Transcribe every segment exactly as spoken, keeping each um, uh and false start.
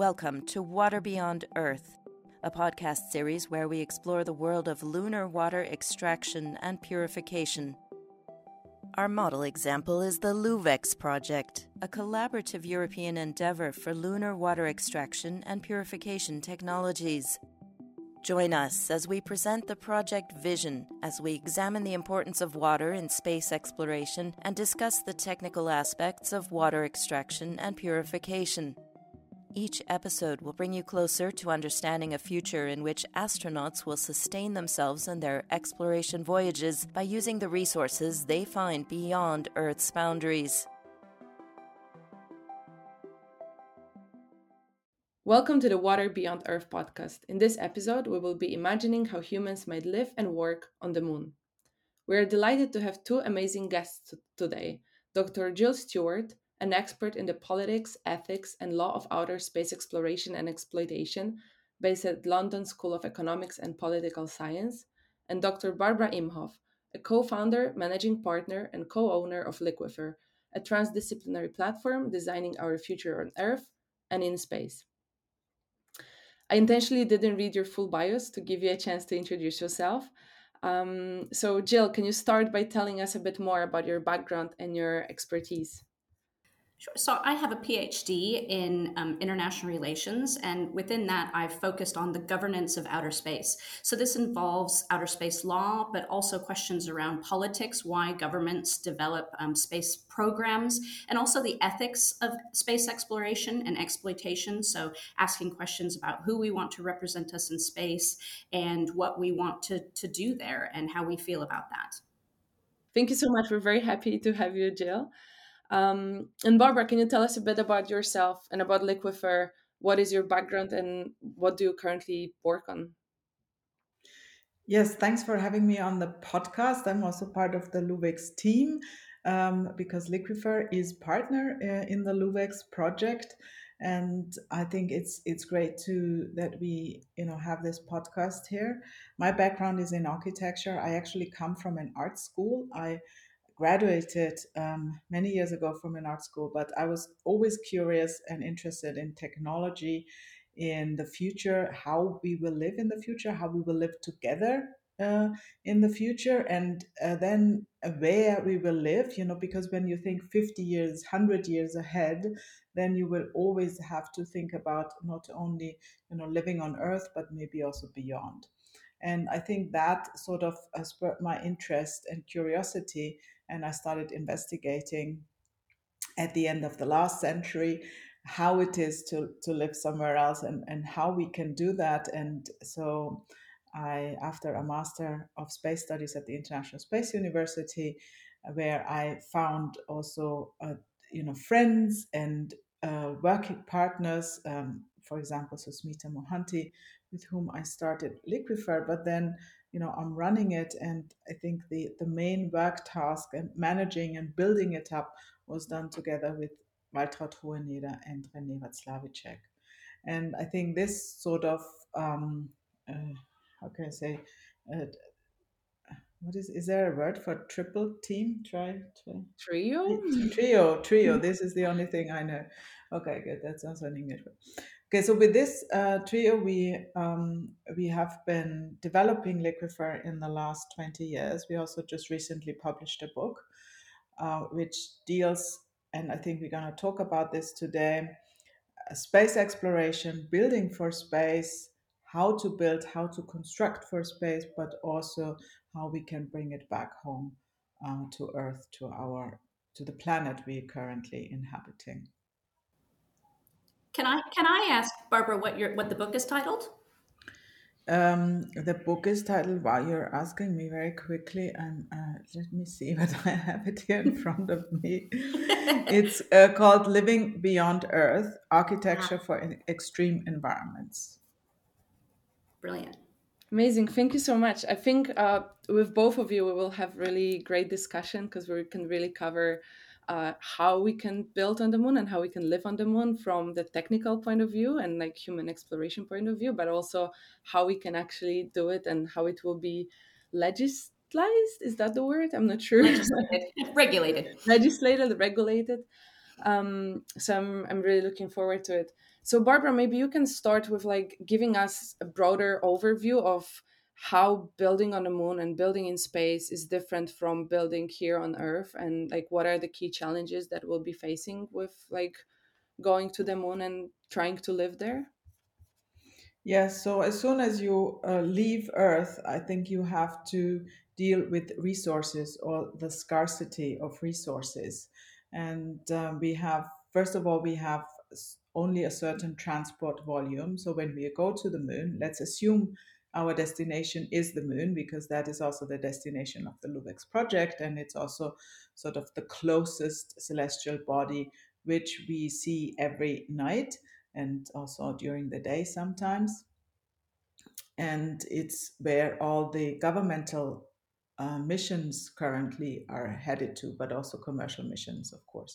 Welcome to Water Beyond Earth, a podcast series where we explore the world of lunar water extraction and purification. Our model example is the LUVEX project, a collaborative European endeavor for lunar water extraction and purification technologies. Join us as we present the project vision, as we examine the importance of water in space exploration and discuss the technical aspects of water extraction and purification. Each episode will bring you closer to understanding a future in which astronauts will sustain themselves in their exploration voyages by using the resources they find beyond Earth's boundaries. Welcome to the Water Beyond Earth podcast. In this episode, we will be imagining how humans might live and work on the moon. We are delighted to have two amazing guests t- today. Doctor Jill Stewart, an expert in the politics, ethics, and law of outer space exploration and exploitation, based at London School of Economics and Political Science, and Doctor Barbara Imhoff, a co-founder, managing partner, and co-owner of Liquifer, a transdisciplinary platform designing our future on Earth and in space. I intentionally didn't read your full bios to give you a chance to introduce yourself. Um, so, Jill, can you start by telling us a bit more about your background and your expertise? Sure. So I have a PhD in um, international relations, and within that, I've focused on the governance of outer space. So this involves outer space law, but also questions around politics, why governments develop um, space programs, and also the ethics of space exploration and exploitation. So asking questions about who we want to represent us in space and what we want to, to do there and how we feel about that. Thank you so much. We're very happy to have you, Jill. Um, and Barbara, can you tell us a bit about yourself and about Liquifer? What is your background and what do you currently work on? Yes, thanks for having me on the podcast. I'm also part of the LUVEX team um, because Liquifer is partner uh, in the LUVEX project, and I think it's it's great to that we you know have this podcast here. My background is in architecture. I actually come from an art school. I graduated um, many years ago from an art school, but I was always curious and interested in technology, in the future, how we will live in the future, how we will live together uh, in the future, and uh, then where we will live, you know, because when you think fifty years, one hundred years ahead, then you will always have to think about not only, you know, living on Earth, but maybe also beyond. And I think that sort of uh, spurred my interest and curiosity, and I started investigating at the end of the last century how it is to, to live somewhere else and, and how we can do that. And so I, after a Master of Space Studies at the International Space University, where I found also, uh, you know, friends and uh, working partners, um, for example, Susmita Mohanty, with whom I started Liquifer, but then, you know, I'm running it, and I think the, the main work task and managing and building it up was done together with Waltraud Hoheneder and René Václavicek. And I think this sort of, um, uh, how can I say, uh, what is, is there a word for triple team? Try, try. Trio? Trio, trio. This is the only thing I know. Okay, good. That's also an English word. Okay, so with this uh, trio, we um, we have been developing Liquifer in the last twenty years. We also just recently published a book uh, which deals, and I think we're going to talk about this today, uh, space exploration, building for space, how to build, how to construct for space, but also how we can bring it back home uh, to Earth, to our to the planet we're currently inhabiting. Can I can I ask Barbara what your what the book is titled? Um, the book is titled, while you're asking me very quickly, and uh, let me see what I have it here in front of me. It's uh, called Living Beyond Earth, Architecture Ah, for in- Extreme Environments. brilliant. Amazing. Thank you so much. I think uh, with both of you, we will have really great discussion because we can really cover uh, how we can build on the moon and how we can live on the moon from the technical point of view and like human exploration point of view, but also how we can actually do it and how it will be legislated. Is that the word? I'm not sure. Legislated, regulated. Legislated, regulated. Um, so I'm, I'm really looking forward to it. So Barbara, maybe you can start with like giving us a broader overview of how building on the moon and building in space is different from building here on Earth, and like what are the key challenges that we'll be facing with like going to the moon and trying to live there. Yes, so as soon as you uh, leave Earth, I think you have to deal with resources or the scarcity of resources. And um, we have, first of all, we have s- only a certain transport volume. So when we go to the moon, let's assume our destination is the moon, because that is also the destination of the LUVEX project. And it's also sort of the closest celestial body which we see every night and also during the day sometimes. And it's where all the governmental uh, missions currently are headed to, but also commercial missions, of course.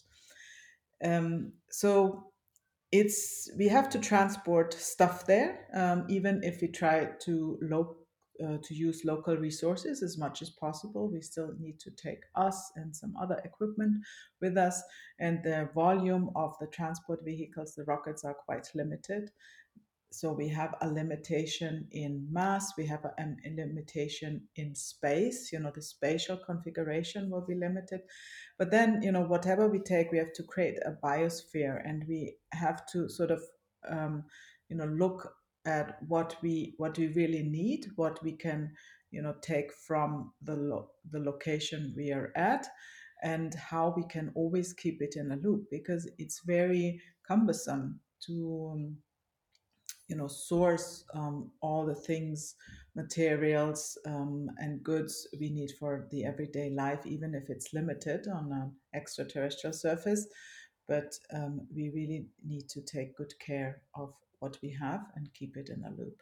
Um, so it's we have to transport stuff there, um, even if we try to lo- uh, to use local resources as much as possible. We still need to take us and some other equipment with us, and the volume of the transport vehicles, the rockets, are quite limited. So we have a limitation in mass, we have a, a limitation in space. You know, the spatial configuration will be limited. But then, you know, whatever we take, we have to create a biosphere, and we have to sort of, um, you know, look at what we what we really need, what we can, you know, take from the lo- the location we are at, and how we can always keep it in a loop, because it's very cumbersome to um, you know source um, all the things, materials, um, and goods we need for the everyday life, even if it's limited on an extraterrestrial surface. But um, we really need to take good care of what we have and keep it in a loop.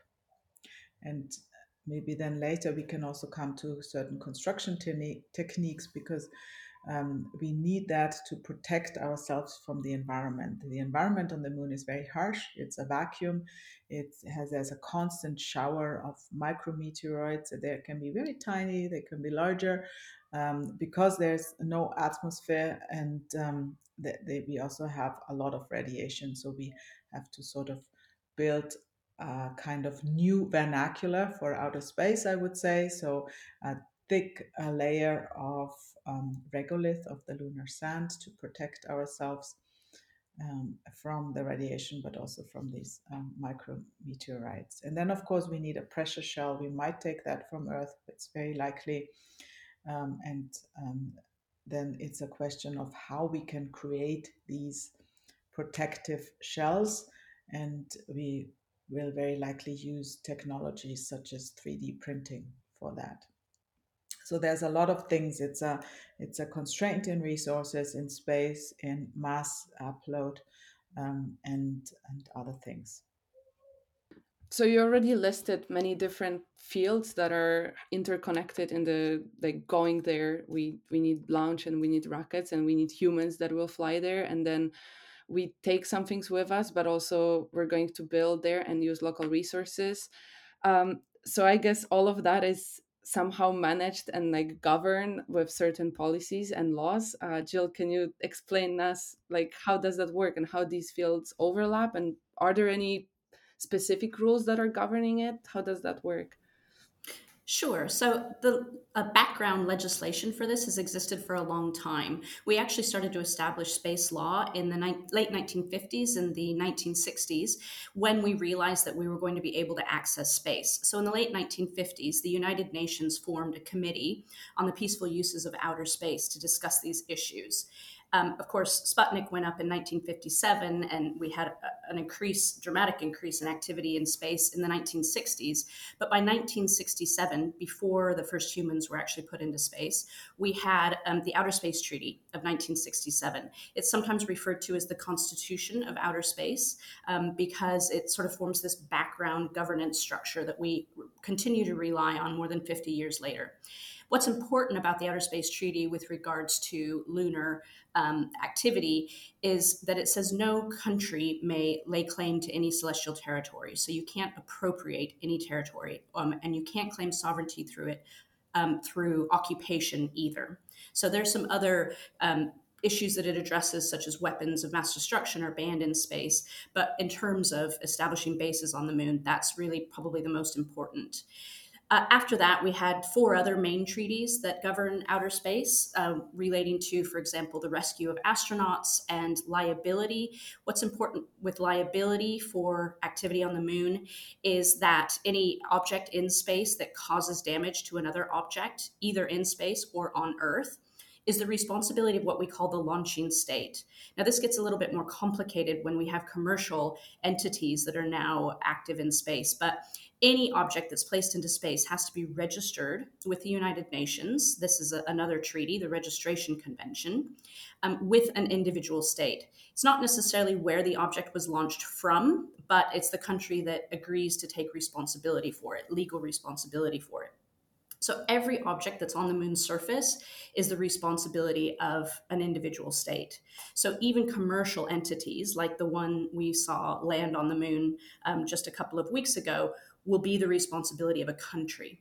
And maybe then later we can also come to certain construction te- techniques, because um, we need that to protect ourselves from the environment. The environment on the moon is very harsh. It's a vacuum. It has there's a constant shower of micrometeoroids. They can be very tiny. They can be larger, um, because there's no atmosphere, and um, they, they, we also have a lot of radiation. So we have to sort of build a kind of new vernacular for outer space, I would say. So a thick uh, layer of um, regolith of the lunar sand to protect ourselves um, from the radiation, but also from these um, micrometeorites. And then, of course, we need a pressure shell. We might take that from Earth, it's very likely. Um, and um, then it's a question of how we can create these protective shells. And we will very likely use technologies such as three D printing for that. So there's a lot of things. It's a it's a constraint in resources, in space, in mass upload, um, and and other things. So you already listed many different fields that are interconnected in the like going there. We we need launch and we need rockets and we need humans that will fly there, and then we take some things with us, but also we're going to build there and use local resources. Um, so I guess all of that is somehow managed and like governed with certain policies and laws. Uh, Jill, can you explain us like how does that work and how these fields overlap, and are there any specific rules that are governing it? How does that work? Sure. So the uh, background legislation for this has existed for a long time. We actually started to establish space law in the ni- late nineteen fifties and the nineteen sixties when we realized that we were going to be able to access space. So in the late nineteen fifties, the United Nations formed a committee on the peaceful uses of outer space to discuss these issues. Um, of course, Sputnik went up in nineteen fifty-seven, and we had a, an increase, dramatic increase in activity in space in the nineteen sixties. But by nineteen sixty-seven, before the first humans were actually put into space, we had um, the Outer Space Treaty of nineteen sixty-seven. It's sometimes referred to as the Constitution of Outer Space, um, because it sort of forms this background governance structure that we continue to rely on more than fifty years later. What's important about the Outer Space Treaty with regards to lunar um, activity is that it says no country may lay claim to any celestial territory. So you can't appropriate any territory, um, and you can't claim sovereignty through it um, through occupation either. So there's some other um, issues that it addresses, such as weapons of mass destruction, are banned in space. But in terms of establishing bases on the moon, that's really probably the most important. Uh, after that, we had four other main treaties that govern outer space, uh, relating to, for example, the rescue of astronauts and liability. What's important with liability for activity on the moon is that any object in space that causes damage to another object, either in space or on Earth, is the responsibility of what we call the launching state. Now, this gets a little bit more complicated when we have commercial entities that are now active in space, but any object that's placed into space has to be registered with the United Nations. This is a, another treaty, the Registration Convention, um, with an individual state. It's not necessarily where the object was launched from, but it's the country that agrees to take responsibility for it, legal responsibility for it. So every object that's on the moon's surface is the responsibility of an individual state. So even commercial entities, like the one we saw land on the moon um, just a couple of weeks ago, will be the responsibility of a country.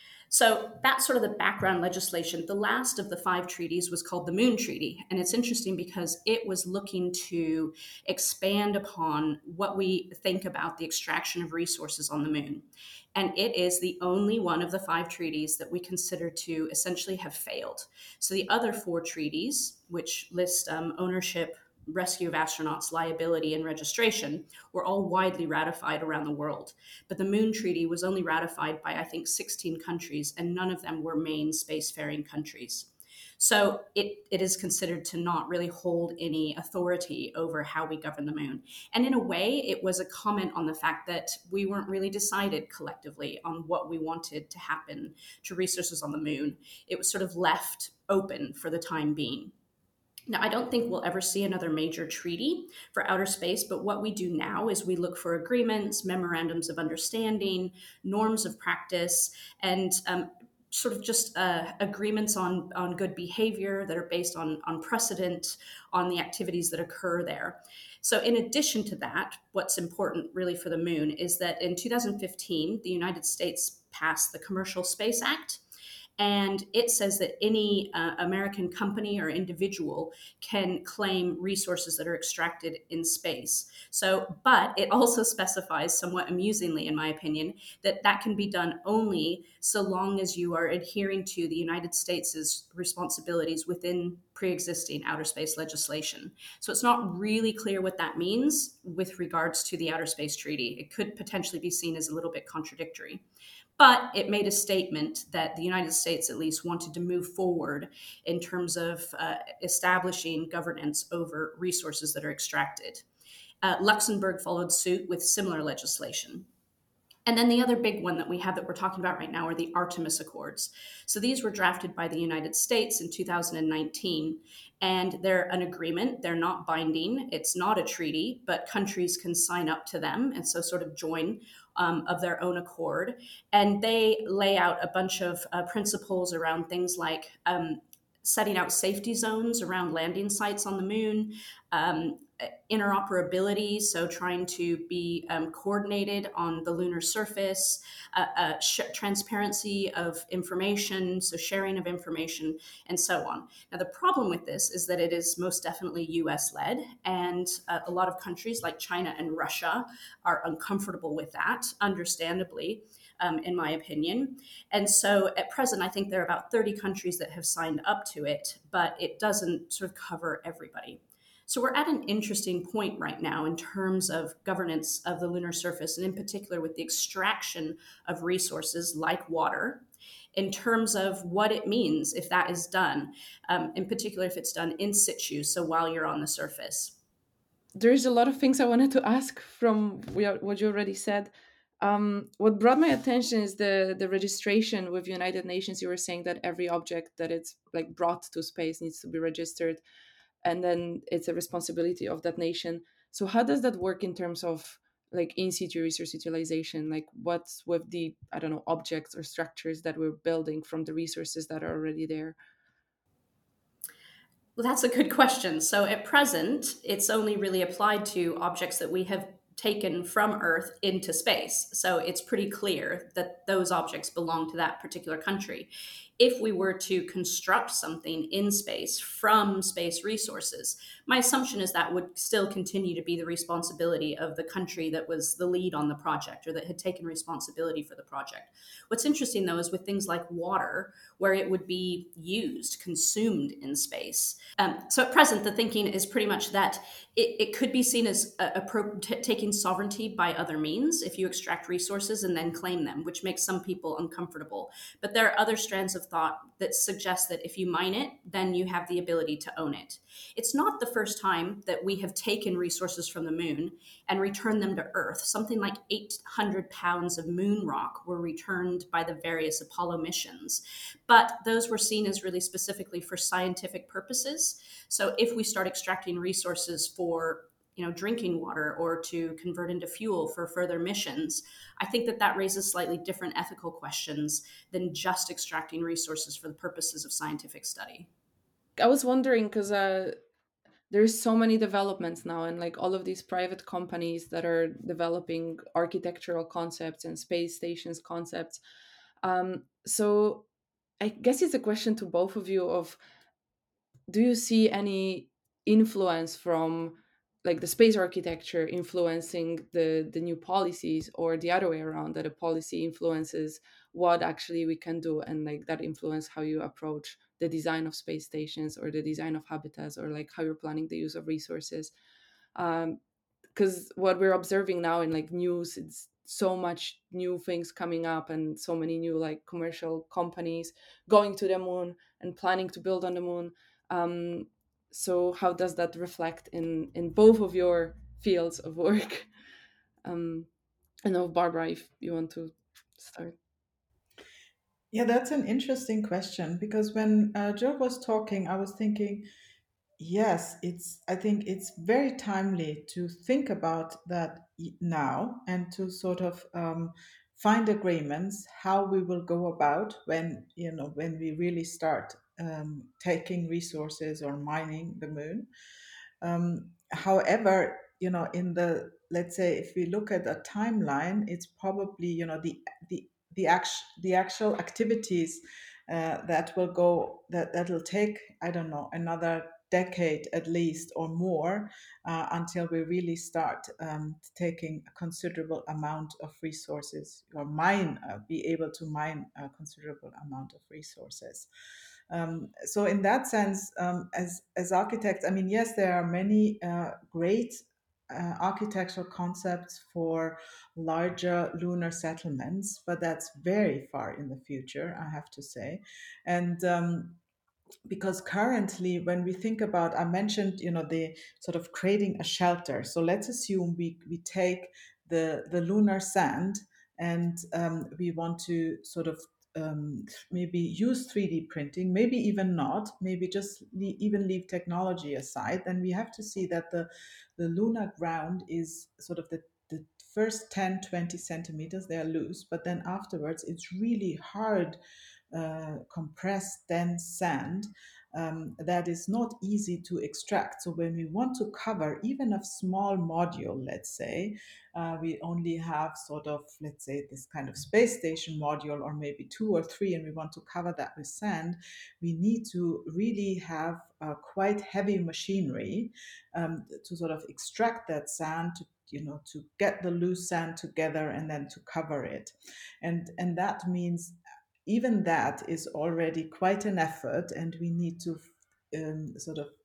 So that's sort of the background legislation. The last of the five treaties was called the Moon Treaty. And it's interesting because it was looking to expand upon what we think about the extraction of resources on the moon. And it is the only one of the five treaties that we consider to essentially have failed. So the other four treaties, which list um, ownership, rescue of astronauts, liability, and registration, were all widely ratified around the world. But the Moon Treaty was only ratified by, I think, sixteen countries, and none of them were main spacefaring countries. So it, it is considered to not really hold any authority over how we govern the moon. And in a way, it was a comment on the fact that we weren't really decided collectively on what we wanted to happen to resources on the moon. It was sort of left open for the time being. Now, I don't think we'll ever see another major treaty for outer space, but what we do now is we look for agreements, memorandums of understanding, norms of practice, and um, sort of just uh, agreements on, on good behavior that are based on, on precedent, on the activities that occur there. So in addition to that, what's important really for the moon is that in two thousand fifteen, the United States passed the Commercial Space Act. And it says that any uh, American company or individual can claim resources that are extracted in space. So, but it also specifies, somewhat amusingly, in my opinion, that that can be done only so long as you are adhering to the United States' responsibilities within pre-existing outer space legislation. So it's not really clear what that means with regards to the Outer Space Treaty. It could potentially be seen as a little bit contradictory. But it made a statement that the United States at least wanted to move forward in terms of uh, establishing governance over resources that are extracted. Uh, Luxembourg followed suit with similar legislation. And then the other big one that we have that we're talking about right now are the Artemis Accords. So these were drafted by the United States in two thousand nineteen, and they're an agreement. They're not binding. It's not a treaty, but countries can sign up to them and so sort of join um, of their own accord. And they lay out a bunch of uh, principles around things like um, setting out safety zones around landing sites on the moon, um, interoperability, so trying to be um, coordinated on the lunar surface, uh, uh, sh- transparency of information, so sharing of information, and so on. Now, the problem with this is that it is most definitely U S-led, and uh, a lot of countries like China and Russia are uncomfortable with that, understandably. Um, in my opinion. And so at present, I think there are about thirty countries that have signed up to it, but it doesn't sort of cover everybody. So we're at an interesting point right now in terms of governance of the lunar surface, and in particular with the extraction of resources like water, in terms of what it means if that is done, um, in particular if it's done in situ, so while you're on the surface. There's a lot of things I wanted to ask from what you already said. Um, what brought my attention is the the registration with United Nations. You were saying that every object that it's like brought to space needs to be registered, and then it's a responsibility of that nation. So how does that work in terms of like in situ resource utilization? Like what's with the, I don't know, objects or structures that we're building from the resources that are already there? Well, that's a good question. So at present, it's only really applied to objects that we have taken from Earth into space. So it's pretty clear that those objects belong to that particular country. if we were to construct something in space from space resources. My assumption is that would still continue to be the responsibility of the country that was the lead on the project or that had taken responsibility for the project. What's interesting though is with things like water, where it would be used, consumed in space. Um, so at present, the thinking is pretty much that it, it could be seen as a, a pro- t- taking sovereignty by other means if you extract resources and then claim them, which makes some people uncomfortable. But there are other strands of thought that suggest that if you mine it, then you have the ability to own it. It's not the first time that we have taken resources from the moon and returned them to Earth. Something like eight hundred pounds of moon rock were returned by the various Apollo missions. But those were seen as really specifically for scientific purposes. So if we start extracting resources for you know, drinking water or to convert into fuel for further missions, I think that that raises slightly different ethical questions than just extracting resources for the purposes of scientific study. I was wondering because uh, there's so many developments now, and like all of these private companies that are developing architectural concepts and space stations concepts. Um, so I guess it's a question to both of you of, do you see any influence from like the space architecture influencing the the new policies, or the other way around, that a policy influences what actually we can do, and like that influence how you approach the design of space stations or the design of habitats, or like how you're planning the use of resources? um because what we're observing now in like news, it's so much new things coming up, and so many new like commercial companies going to the moon and planning to build on the moon. um, so how does that reflect in in both of your fields of work? um, I know, Barbara, if you want to start. Yeah, that's an interesting question because when uh, Joe was talking, I was thinking, yes, it's, I think it's very timely to think about that y- now and to sort of um, find agreements how we will go about when, you know, when we really start um, taking resources or mining the moon. Um, however, you know, in the, let's say, if we look at a timeline, it's probably, you know, the the the act the actual activities uh, that will go that that'll take, I don't know, another decade at least or more uh, until we really start um, taking a considerable amount of resources, or mine uh, be able to mine a considerable amount of resources. Um, so in that sense, um, as as architects, I mean, yes, there are many uh, great uh, architectural concepts for larger lunar settlements, but that's very far in the future, I have to say. And um, because currently, when we think about, I mentioned, you know, the sort of creating a shelter. So let's assume we we take the the lunar sand, and um, we want to sort of um, maybe use three D printing, maybe even not, maybe just le- even leave technology aside. Then we have to see that the the lunar ground is sort of the the first ten, twenty centimeters, they are loose, but then afterwards it's really hard, uh, compressed, dense sand um, that is not easy to extract. So when we want to cover even a small module, let's say, uh, we only have sort of, let's say, this kind of space station module, or maybe two or three, and we want to cover that with sand, we need to really have uh, quite heavy machinery um, to sort of extract that sand, to you know to get the loose sand together and then to cover it. And and that means even that is already quite an effort, and we need to um, sort of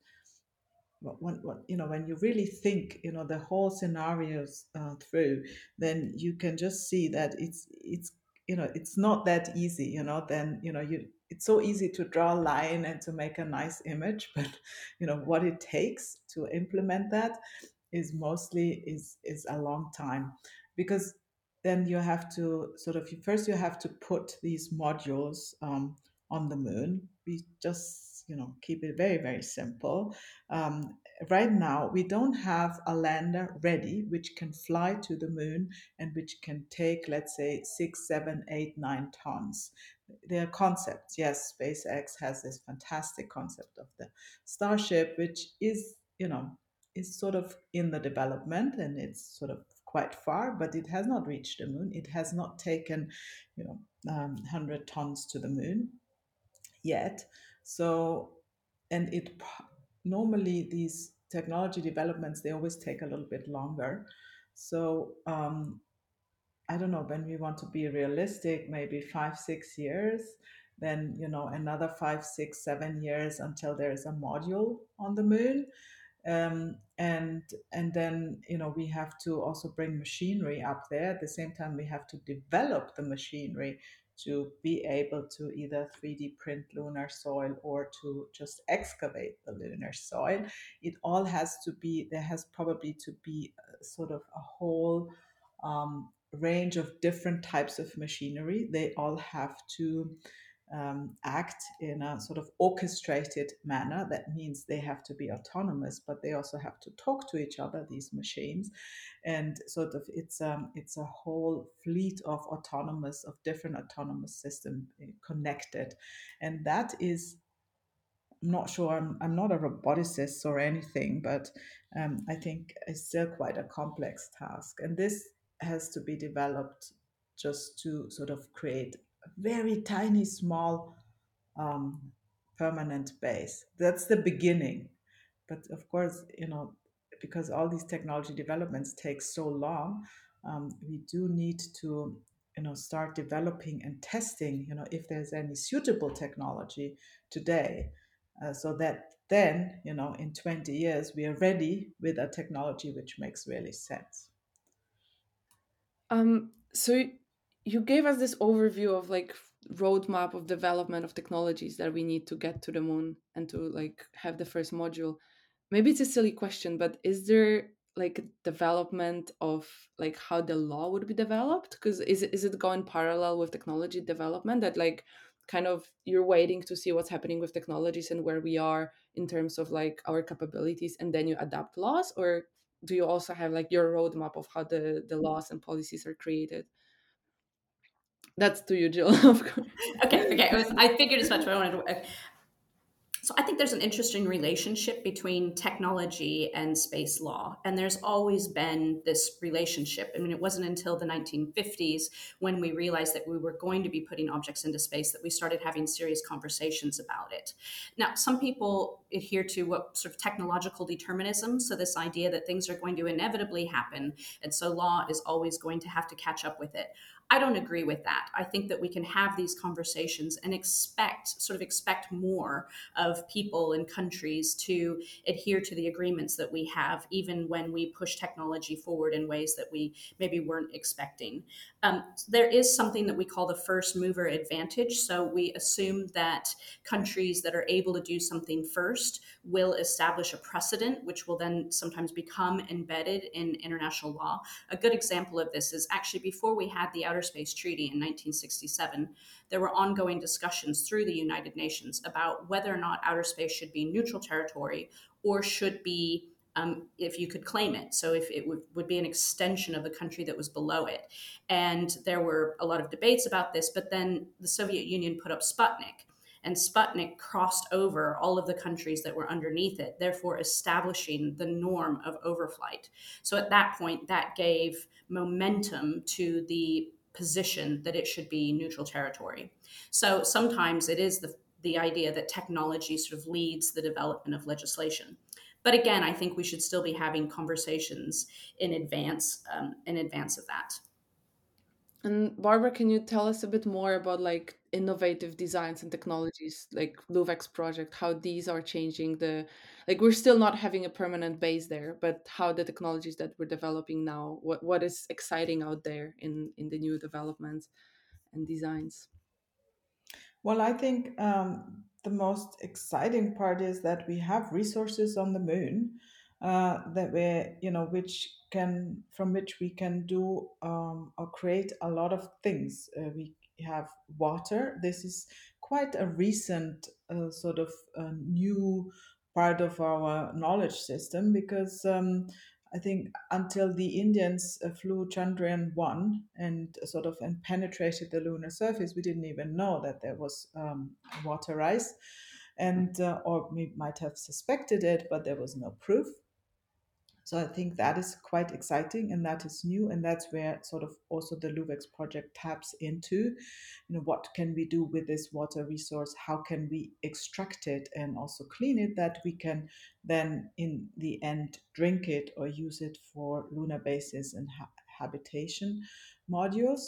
when, when, you know when you really think, you know the whole scenarios uh, through, then you can just see that it's it's you know it's not that easy. You know then you know you it's so easy to draw a line and to make a nice image, but you know what it takes to implement that is mostly is is a long time, because then you have to sort of first you have to put these modules um, on the moon. We just you know keep it very very simple. um, right now we don't have a lander ready which can fly to the moon and which can take, let's say, six seven eight nine tons. There are concepts, yes. SpaceX has this fantastic concept of the Starship, which is you know is sort of in the development, and it's sort of quite far, but it has not reached the moon. It has not taken, you know, um, one hundred tons to the moon. yet. So, and it normally these technology developments, they always take a little bit longer. So um, I don't know, when we want to be realistic, maybe five, six years, then, you know, another five, six, seven years until there is a module on the moon. Um, and and then, you know, we have to also bring machinery up there. At the same time, we have to develop the machinery to be able to either three D print lunar soil or to just excavate the lunar soil. It all has to be, there has probably to be a, sort of a whole um, range of different types of machinery. They all have to um, act in a sort of orchestrated manner. That means they have to be autonomous, but they also have to talk to each other, these machines. And sort of it's um, it's a whole fleet of autonomous, of different autonomous systems connected. And that is, I'm not sure, I'm, I'm not a roboticist or anything, but um, I think it's still quite a complex task. And this has to be developed just to sort of create a very tiny, small, um, permanent base. That's the beginning. But of course, you know, because all these technology developments take so long, um, we do need to, you know, start developing and testing, you know, if there's any suitable technology today, uh, so that then, you know, in twenty years, we are ready with a technology which makes really sense. Um, so y- you gave us this overview of like roadmap of development of technologies that we need to get to the moon and to like have the first module. Maybe it's a silly question, but is there like a development of like how the law would be developed? Because is it is it going parallel with technology development that like kind of you're waiting to see what's happening with technologies and where we are in terms of like our capabilities and then you adapt laws, or do you also have like your roadmap of how the the laws and policies are created? That's to you, Jill. Of course. Okay, okay. I, was, I figured as much, but I wanted to. Okay. So I think there's an interesting relationship between technology and space law. And there's always been this relationship. I mean, it wasn't until the nineteen fifties when we realized that we were going to be putting objects into space that we started having serious conversations about it. Now, some people adhere to what sort of technological determinism. So this idea that things are going to inevitably happen. And so law is always going to have to catch up with it. I don't agree with that. I think that we can have these conversations and expect, sort of expect more of people and countries to adhere to the agreements that we have, even when we push technology forward in ways that we maybe weren't expecting. Um, there is something that we call the first mover advantage. So we assume that countries that are able to do something first will establish a precedent, which will then sometimes become embedded in international law. A good example of this is actually before we had the Outer Space Treaty in nineteen sixty-seven, there were ongoing discussions through the United Nations about whether or not outer space should be neutral territory or should be, um, if you could claim it. So if it would, would be an extension of the country that was below it. And there were a lot of debates about this, but then the Soviet Union put up Sputnik. And Sputnik crossed over all of the countries that were underneath it, therefore establishing the norm of overflight. So at that point, that gave momentum to the position that it should be neutral territory. So sometimes it is the, the idea that technology sort of leads the development of legislation. But again, I think we should still be having conversations in advance, um, in advance of that. And Barbara, can you tell us a bit more about like innovative designs and technologies like LUVEX project, how these are changing the, like we're still not having a permanent base there, but how the technologies that we're developing now, what, what is exciting out there in, in the new developments and designs? Well, I think um, the most exciting part is that we have resources on the moon, uh, that we, you know, which can, from which we can do um, or create a lot of things. Uh, we have water. This is quite a recent uh, sort of uh, new part of our knowledge system, because um, I think until the Indians uh, flew Chandrayaan one and sort of and penetrated the lunar surface, we didn't even know that there was um, water ice, and uh, or we might have suspected it, but there was no proof. So I think that is quite exciting and that is new. And that's where sort of also the LUVEX project taps into, you know, what can we do with this water resource? How can we extract it and also clean it that we can then in the end drink it or use it for lunar bases and ha- habitation modules.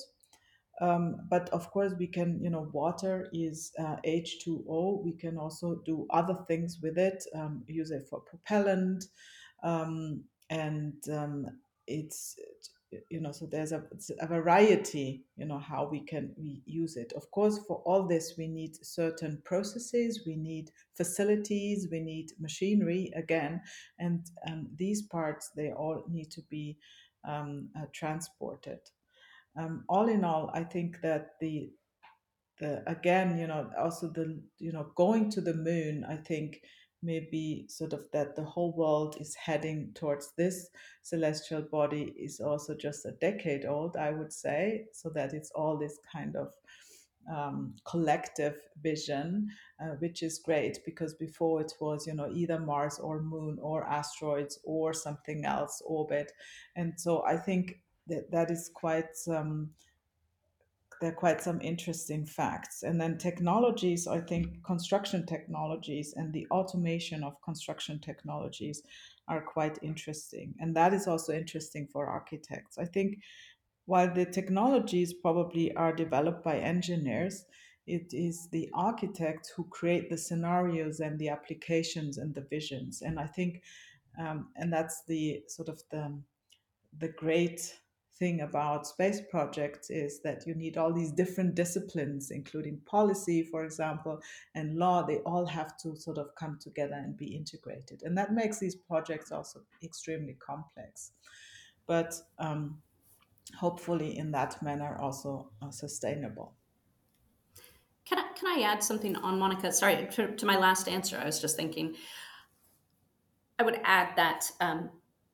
Um, but of course, we can, you know, water is uh, H two O. We can also do other things with it, um, use it for propellant. Um, and um, it's, you know, so there's a, it's a variety, you know, how we can we use it. Of course, for all this, we need certain processes, we need facilities, we need machinery again. And um, these parts, they all need to be um, uh, transported. Um, all in all, I think that the the again, you know, also the you know going to the moon, I think maybe sort of that the whole world is heading towards this celestial body is also just a decade old, I would say, so that it's all this kind of um, collective vision, uh, which is great because before it was, you know, either Mars or Moon or asteroids or something else orbit, and so I think that that is quite um, there are quite some interesting facts. And then technologies, I think construction technologies and the automation of construction technologies are quite interesting. And that is also interesting for architects. I think while the technologies probably are developed by engineers, it is the architects who create the scenarios and the applications and the visions. And I think, um, and that's the sort of the the great thing about space projects is that you need all these different disciplines, including policy, for example, and law. They all have to sort of come together and be integrated. And that makes these projects also extremely complex. But um, hopefully, in that manner, also uh, sustainable. Can I, can I add something on Monica? Sorry, to, to my last answer, I was just thinking, I would add that um,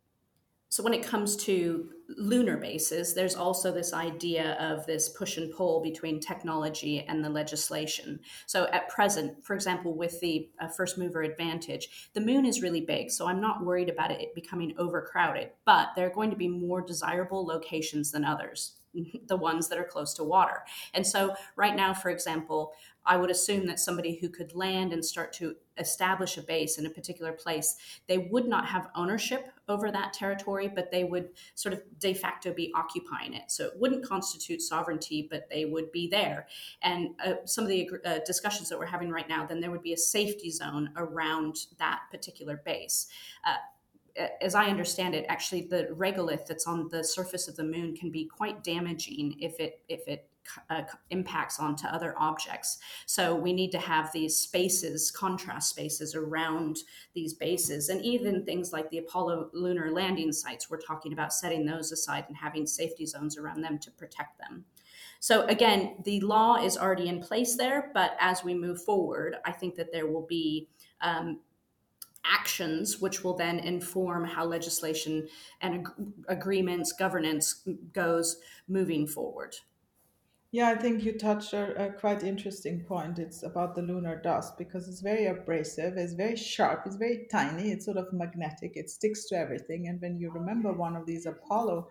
so when it comes to lunar bases, there's also this idea of this push and pull between technology and the legislation. So at present, for example, with the uh, first mover advantage, the moon is really big, so I'm not worried about it becoming overcrowded, but there are going to be more desirable locations than others, the ones that are close to water. And so right now, for example, I would assume that somebody who could land and start to establish a base in a particular place, they would not have ownership over that territory, but they would sort of de facto be occupying it. So it wouldn't constitute sovereignty, but they would be there. And uh, some of the uh, discussions that we're having right now, then there would be a safety zone around that particular base. Uh, as I understand it, actually the regolith that's on the surface of the moon can be quite damaging if it if it uh, impacts onto other objects. So we need to have these spaces, contrast spaces around these bases, and even things like the Apollo lunar landing sites. We're talking about setting those aside and having safety zones around them to protect them. So again, the law is already in place there, but as we move forward, I think that there will be um, actions which will then inform how legislation and ag- agreements governance goes moving forward. Yeah, I think you touched a, a quite interesting point. It's about the lunar dust because it's very abrasive, it's very sharp, it's very tiny, it's sort of magnetic, it sticks to everything. And when you remember one of these Apollo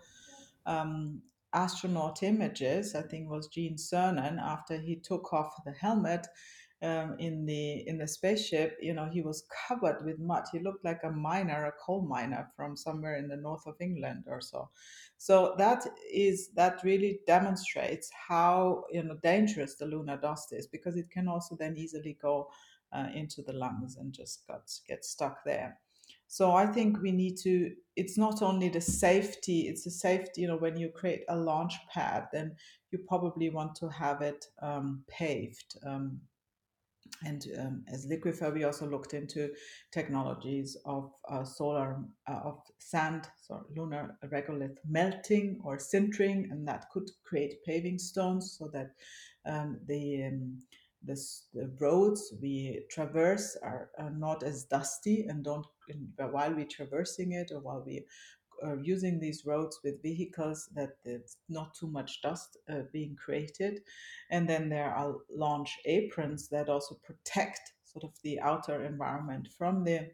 um, astronaut images, I think it was Gene Cernan, after he took off the helmet um, in the in the spaceship, you know, he was covered with mud. He looked like a miner, a coal miner from somewhere in the north of England or so. So that is that really demonstrates how, you know, dangerous the lunar dust is, because it can also then easily go uh, into the lungs and just got, get stuck there. So I think we need to, it's not only the safety, it's the safety, you know, when you create a launch pad, then you probably want to have it um, paved. Um, and um, as Liquify, we also looked into technologies of uh, solar, uh, of sand, so lunar regolith melting or sintering, and that could create paving stones so that um, the, um, the, the roads we traverse are, are not as dusty and don't, while we're traversing it or while we are using these roads with vehicles, that there's not too much dust uh, being created. And then there are launch aprons that also protect sort of the outer environment from the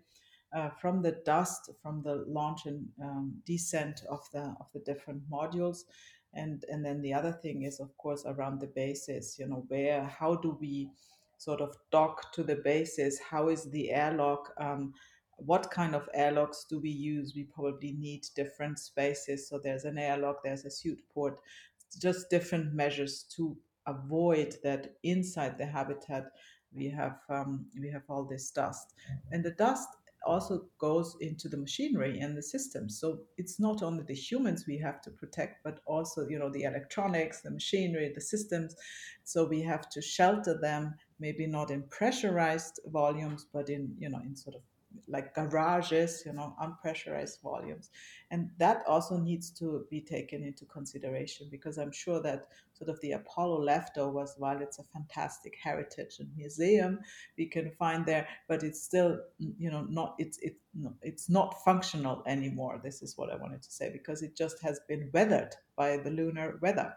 uh, from the dust, from the launch and um, descent of the of the different modules. And and then the other thing is, of course, around the bases. You know, where how do we sort of dock to the bases? How is the airlock? Um, what kind of airlocks do we use? We probably need different spaces. So there's an airlock, there's a suit port, just different measures to avoid that inside the habitat we have um, we have all this dust, and the dust also goes into the machinery and the systems. So it's not only the humans we have to protect, but also, you know, the electronics, the machinery, the systems. So we have to shelter them, maybe not in pressurized volumes, but in, you know, in sort of like garages, you know, unpressurized volumes. And that also needs to be taken into consideration, because I'm sure that sort of the Apollo leftovers, while it's a fantastic heritage and museum we can find there, but it's still, you know, not it's it no, it's not functional anymore. This is what I wanted to say, because it just has been weathered by the lunar weather.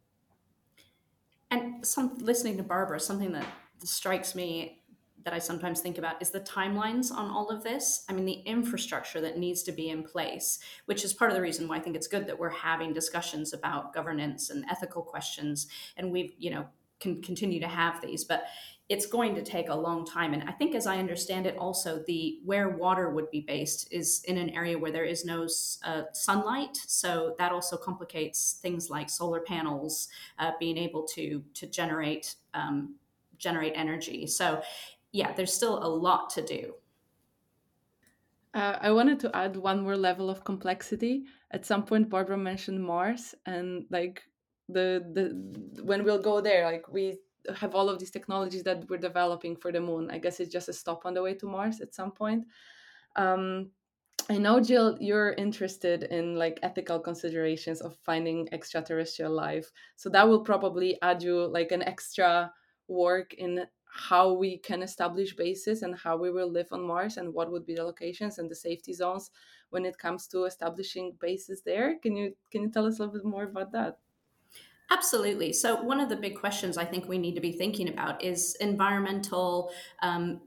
And some listening to Barbara, something that strikes me that I sometimes think about is the timelines on all of this. I mean, the infrastructure that needs to be in place, which is part of the reason why I think it's good that we're having discussions about governance and ethical questions, and we've, you know, can continue to have these, but it's going to take a long time. And I think, as I understand it, also the where water would be based is in an area where there is no uh, sunlight, so that also complicates things like solar panels uh, being able to to generate um, generate energy. So yeah, there's still a lot to do. Uh, I wanted to add one more level of complexity. At some point, Barbara mentioned Mars, and like the the when we'll go there, like we have all of these technologies that we're developing for the moon. I guess it's just a stop on the way to Mars at some point. Um, I know, Jill, you're interested in like ethical considerations of finding extraterrestrial life. So that will probably add you like an extra work in how we can establish bases and how we will live on Mars and what would be the locations and the safety zones when it comes to establishing bases there. Can you can you tell us a little bit more about that? Absolutely. So one of the big questions I think we need to be thinking about is environmental um,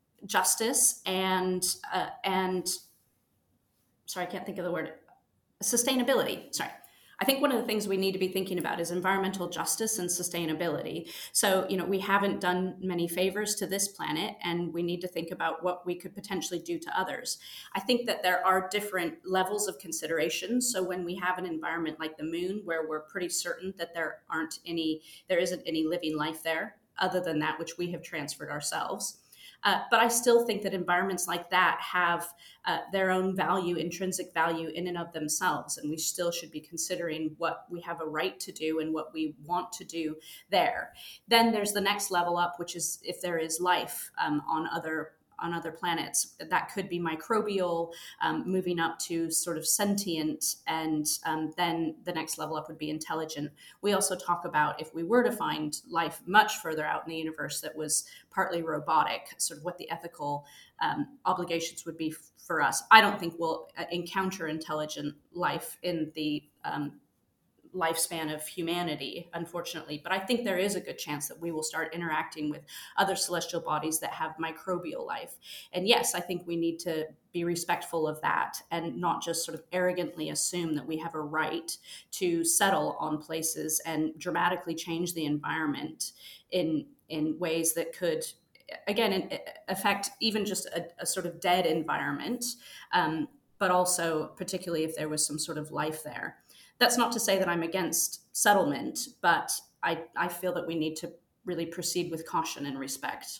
justice and uh, and sorry, I can't think of the word, sustainability. Sorry. I think one of the things we need to be thinking about is environmental justice and sustainability. So, you know, we haven't done many favors to this planet, and we need to think about what we could potentially do to others. I think that there are different levels of consideration. So when we have an environment like the moon, where we're pretty certain that there aren't any, there isn't any living life there other than that which we have transferred ourselves. Uh, but I still think that environments like that have uh, their own value, intrinsic value in and of themselves. And we still should be considering what we have a right to do and what we want to do there. Then there's the next level up, which is if there is life um, on other on other planets. That could be microbial, um, moving up to sort of sentient, and um, then the next level up would be intelligent. We also talk about if we were to find life much further out in the universe that was partly robotic, sort of what the ethical um, obligations would be f- for us. I don't think we'll uh, encounter intelligent life in the um, lifespan of humanity, unfortunately. But I think there is a good chance that we will start interacting with other celestial bodies that have microbial life. And yes, I think we need to be respectful of that and not just sort of arrogantly assume that we have a right to settle on places and dramatically change the environment in in ways that could, again, affect even just a, a sort of dead environment, um, but also particularly if there was some sort of life there. That's not to say that I'm against settlement, but I, I feel that we need to really proceed with caution and respect.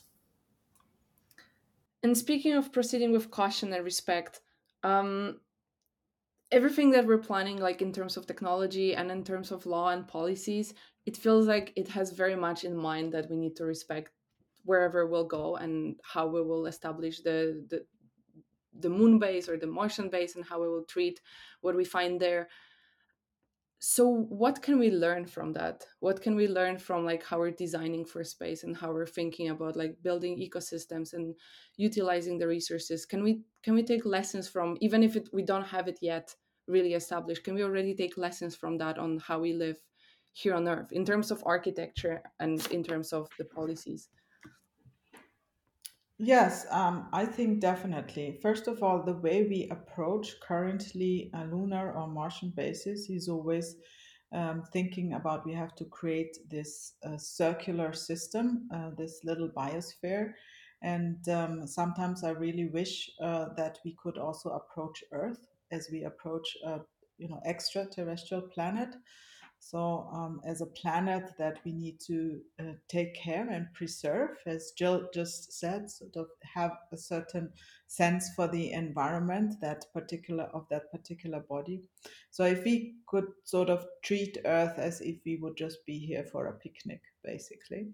And speaking of proceeding with caution and respect, um, everything that we're planning, like in terms of technology and in terms of law and policies, it feels like it has very much in mind that we need to respect wherever we'll go and how we will establish the the, the moon base or the Martian base and how we will treat what we find there. So what can we learn from that? What can we learn from like how we're designing for space and how we're thinking about like building ecosystems and utilizing the resources? Can we can we take lessons from, even if it, we don't have it yet really established, can we already take lessons from that on how we live here on Earth in terms of architecture and in terms of the policies? Yes, um, I think definitely. First of all, the way we approach currently a lunar or Martian basis is always um, thinking about we have to create this uh, circular system, uh, this little biosphere. And um, sometimes I really wish uh, that we could also approach Earth as we approach a you know extraterrestrial planet. So, um, as a planet that we need to uh, take care and preserve, as Jill just said, sort of have a certain sense for the environment that particular of that particular body. So, if we could sort of treat Earth as if we would just be here for a picnic, basically,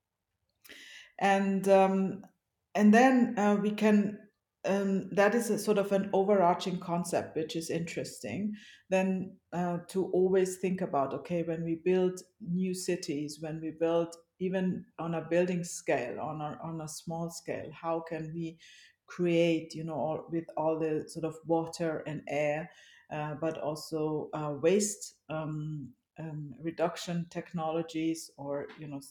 and um, and then uh, we can um, that is a sort of an overarching concept which is interesting then uh, to always think about, okay, when we build new cities, when we build even on a building scale, on a, on a small scale, how can we create, you know all, with all the sort of water and air, uh, but also uh, waste um, um, reduction technologies, or you know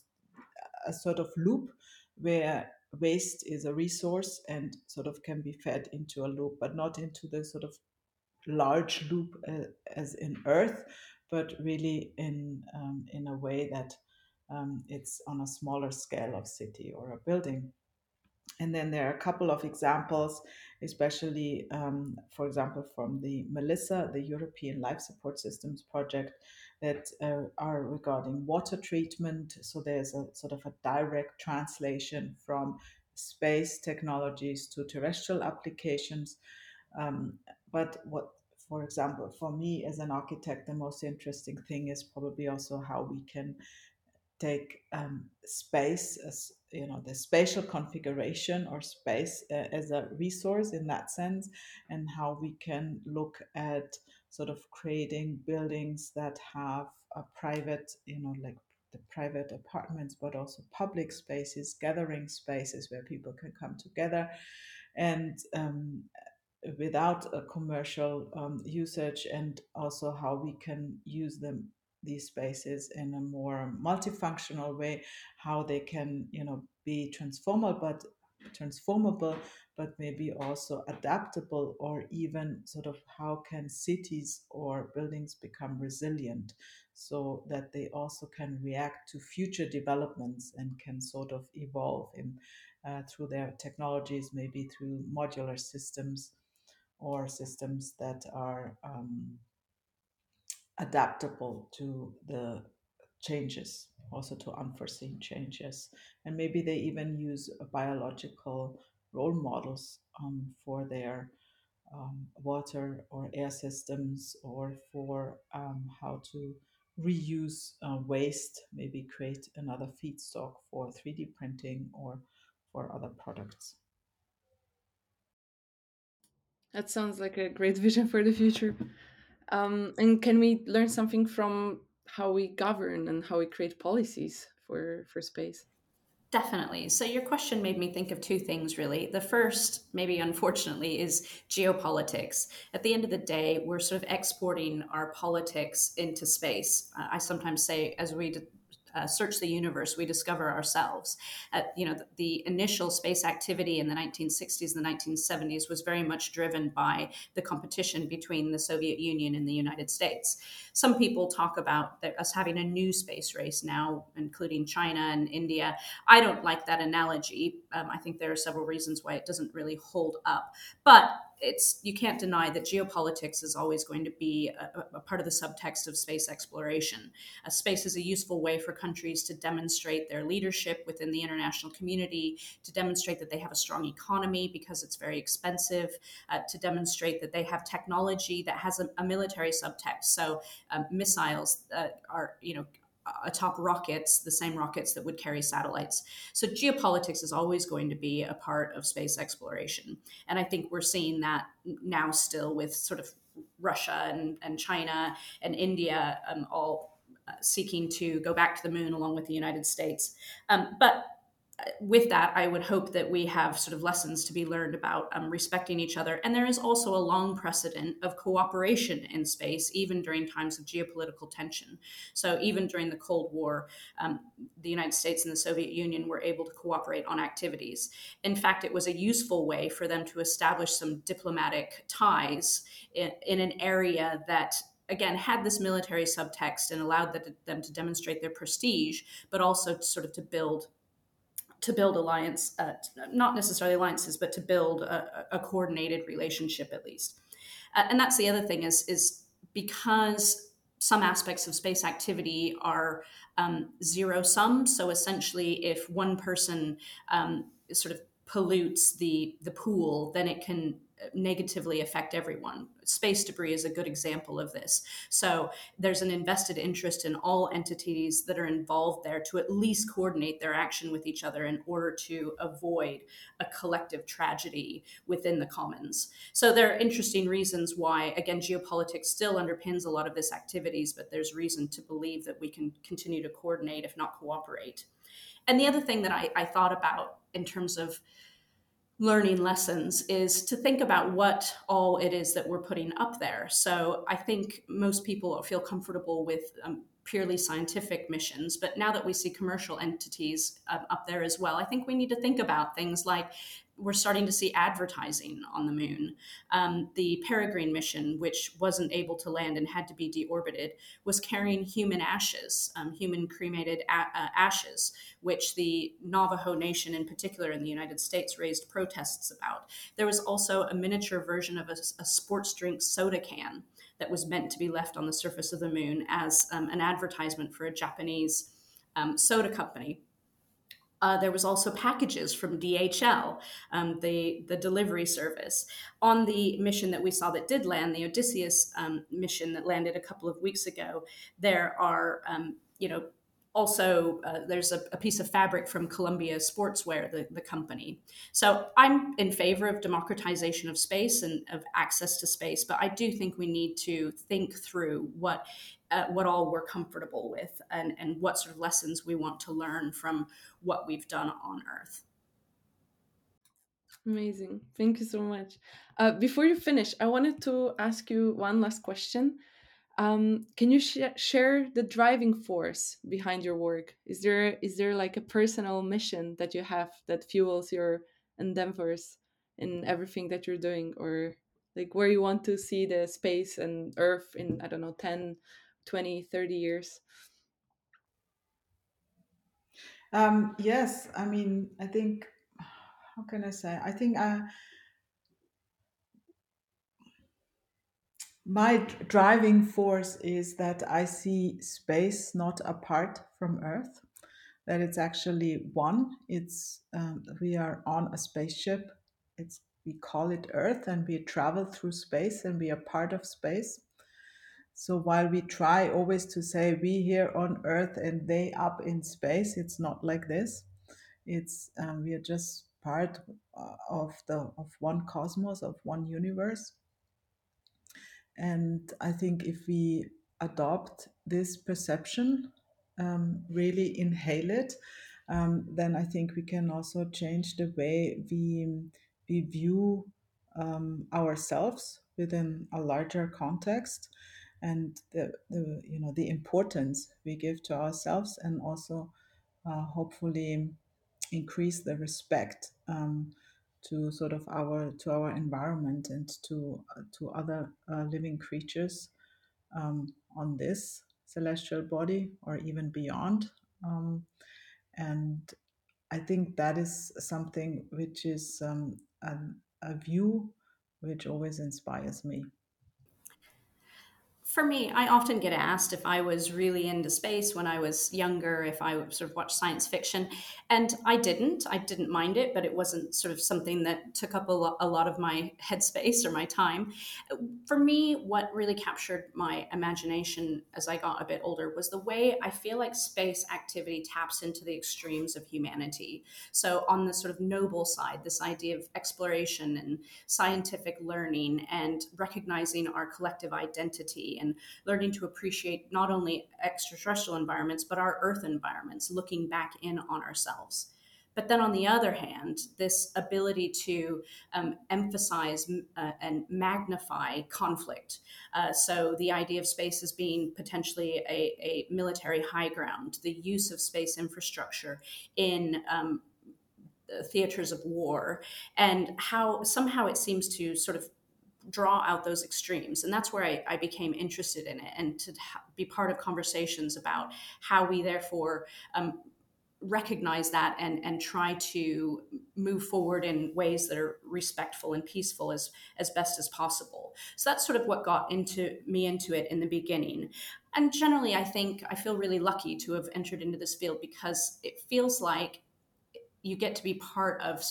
a sort of loop where waste is a resource and sort of can be fed into a loop, but not into the sort of large loop uh, as in Earth, but really in um, in a way that um, it's on a smaller scale of city or a building. And then there are a couple of examples, especially, um, for example, from the Melissa, the European Life Support Systems project, that uh, are regarding water treatment. So there's a sort of a direct translation from space technologies to terrestrial applications. Um, but what, for example, for me as an architect, the most interesting thing is probably also how we can take um, space as you know the spatial configuration or space uh, as a resource in that sense, and how we can look at sort of creating buildings that have a private, you know like the private apartments, but also public spaces, gathering spaces where people can come together, and um, without a commercial um, usage, and also how we can use them, these spaces, in a more multifunctional way, how they can you know be transformable, but transformable but maybe also adaptable, or even sort of how can cities or buildings become resilient so that they also can react to future developments and can sort of evolve in uh, through their technologies, maybe through modular systems or systems that are um, adaptable to the changes, also to unforeseen changes. And maybe they even use biological role models um, for their um, water or air systems, or for um, how to reuse uh, waste, maybe create another feedstock for three D printing or for other products. That sounds like a great vision for the future. Um, and can we learn something from how we govern and how we create policies for for space? Definitely. So, your question made me think of two things, really. The first, maybe unfortunately, is geopolitics. At the end of the day, we're sort of exporting our politics into space. Uh, I sometimes say, as we d- uh, search the universe, we discover ourselves. Uh, you know, the, the initial space activity in the nineteen sixties and the nineteen seventies was very much driven by the competition between the Soviet Union and the United States. Some people talk about that, us having a new space race now, including China and India. I don't like that analogy. Um, I think there are several reasons why it doesn't really hold up. But it's you can't deny that geopolitics is always going to be a, a part of the subtext of space exploration. Uh, space is a useful way for countries to demonstrate their leadership within the international community, to demonstrate that they have a strong economy because it's very expensive, uh, to demonstrate that they have technology that has a, a military subtext. So um, missiles uh, are, you know, atop rockets, the same rockets that would carry satellites. So geopolitics is always going to be a part of space exploration. And I think we're seeing that now still with sort of Russia and, and China and India um, all uh, seeking to go back to the moon along with the United States. Um, but with that, I would hope that we have sort of lessons to be learned about um, respecting each other. And there is also a long precedent of cooperation in space, even during times of geopolitical tension. So even during the Cold War, um, the United States and the Soviet Union were able to cooperate on activities. In fact, it was a useful way for them to establish some diplomatic ties in, in an area that again, had this military subtext and allowed them to demonstrate their prestige, but also sort of to build to build alliance, uh, not necessarily alliances, but to build a, a coordinated relationship at least. Uh, and that's the other thing is, is because some aspects of space activity are um, zero sum. So essentially, if one person um, sort of pollutes the, the pool, then it can negatively affect everyone. Space debris is a good example of this. So there's an invested interest in all entities that are involved there to at least coordinate their action with each other in order to avoid a collective tragedy within the commons. So there are interesting reasons why, again, geopolitics still underpins a lot of this activities, but there's reason to believe that we can continue to coordinate, if not cooperate. And the other thing that I, I thought about in terms of learning lessons is to think about what all it is that we're putting up there. So I think most people feel comfortable with um, purely scientific missions, but now that we see commercial entities uh, up there as well, I think we need to think about things like we're starting to see advertising on the moon. Um, the Peregrine mission, which wasn't able to land and had to be deorbited, was carrying human ashes, um, human cremated a- uh, ashes, which the Navajo Nation in particular in the United States raised protests about. There was also a miniature version of a, a sports drink soda can that was meant to be left on the surface of the moon as um, an advertisement for a Japanese um, soda company. Uh, there was also packages from D H L, um, the, the delivery service. On the mission that we saw that did land, the Odysseus um, mission that landed a couple of weeks ago, there are, um, you know, also uh, there's a, a piece of fabric from Columbia Sportswear, the, the company. So I'm in favor of democratization of space and of access to space, but I do think we need to think through what uh, what all we're comfortable with and, and what sort of lessons we want to learn from what we've done on Earth. Amazing. Thank you so much. Uh, before you finish, I wanted to ask you one last question. Um, can you sh- share the driving force behind your work? Is there is there like a personal mission that you have that fuels your endeavors in everything that you're doing, or like where you want to see the space and Earth in, I don't know, ten, twenty, thirty years? Um, yes, I mean, I think, how can I say? I think uh, my dr- driving force is that I see space not apart from Earth, that it's actually one. It's um, we are on a spaceship. It's we call it Earth, and we travel through space, and we are part of space. So while we try always to say we here on Earth and they up in space, it's not like this. It's um, we are just part uh, of the of one cosmos, of one universe. And I think if we adopt this perception, um, really inhale it, um, then I think we can also change the way we we view um, ourselves within a larger context, and the, the you know the importance we give to ourselves, and also uh, hopefully increase the respect um, to sort of our to our environment and to uh, to other uh, living creatures um, on this celestial body or even beyond. Um, and I think that is something which is um, a, a view which always inspires me. For me, I often get asked if I was really into space when I was younger, if I sort of watched science fiction. And I didn't. I didn't mind it, but it wasn't sort of something that took up a, lo- a lot of my headspace or my time. For me, what really captured my imagination as I got a bit older was the way I feel like space activity taps into the extremes of humanity. So, on the sort of noble side, this idea of exploration and scientific learning and recognizing our collective identity and learning to appreciate not only extraterrestrial environments, but our Earth environments, looking back in on ourselves. But then on the other hand, this ability to um, emphasize uh, and magnify conflict. Uh, so the idea of space as being potentially a, a military high ground, the use of space infrastructure in um, theaters of war, and how somehow it seems to sort of draw out those extremes. And that's where I, I became interested in it, and to ha- be part of conversations about how we therefore um, recognize that and, and try to move forward in ways that are respectful and peaceful as, as best as possible. So that's sort of what got into me into it in the beginning. And generally, I think I feel really lucky to have entered into this field, because it feels like you get to be part of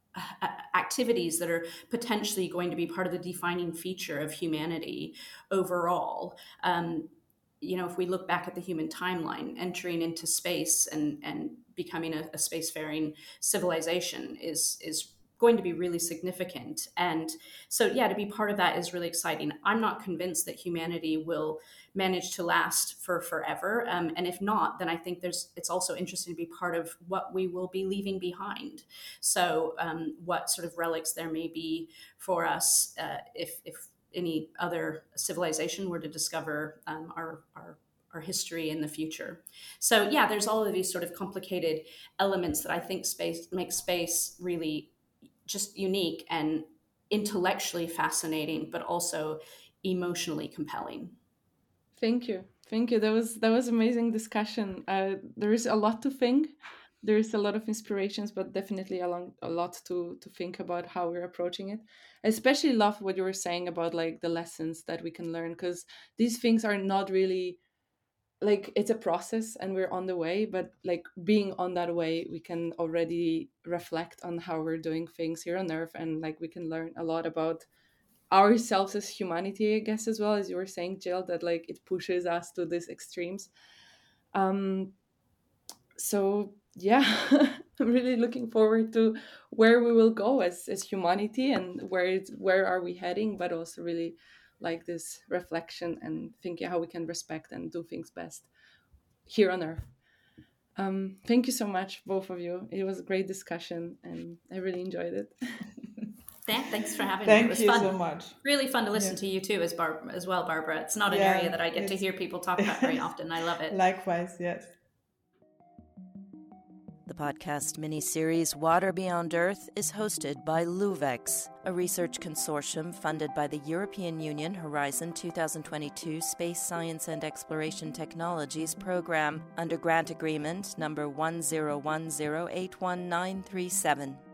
activities that are potentially going to be part of the defining feature of humanity overall. Um, you know, if we look back at the human timeline, entering into space and, and becoming a, a spacefaring civilization is, is going to be really significant. And so, yeah, to be part of that is really exciting. I'm not convinced that humanity will manage to last for forever. Um, and if not, then I think there's it's also interesting to be part of what we will be leaving behind. So um, what sort of relics there may be for us uh, if, if any other civilization were to discover um, our, our our history in the future. So yeah, there's all of these sort of complicated elements that I think space makes space really just unique and intellectually fascinating, but also emotionally compelling. Thank you. Thank you. That was that was amazing discussion. Uh, there is a lot to think. There is a lot of inspirations, but definitely a, long, a lot to to think about how we're approaching it. I especially love what you were saying about like the lessons that we can learn, because these things are not really like, it's a process and we're on the way, but like being on that way, we can already reflect on how we're doing things here on Earth, and like we can learn a lot about ourselves as humanity, I guess, as well as you were saying, Jill, that like it pushes us to these extremes. Um, so yeah, I'm really looking forward to where we will go as as humanity, and where it's, where are we heading, but also really like this reflection and thinking how we can respect and do things best here on Earth. Um, thank you so much, both of you. It was a great discussion, and I really enjoyed it. Yeah, thanks for having Thank me. It was you fun. so much. Really fun to listen Yeah. to you too, as Bar- as well, Barbara. It's not an Yeah, area that I get to it's- hear people talk about very often. I love it. Likewise, yes. The podcast miniseries Water Beyond Earth is hosted by LUVEX, a research consortium funded by the European Union Horizon twenty twenty-two Space Science and Exploration Technologies Program under grant agreement number one zero one zero eight one nine three seven.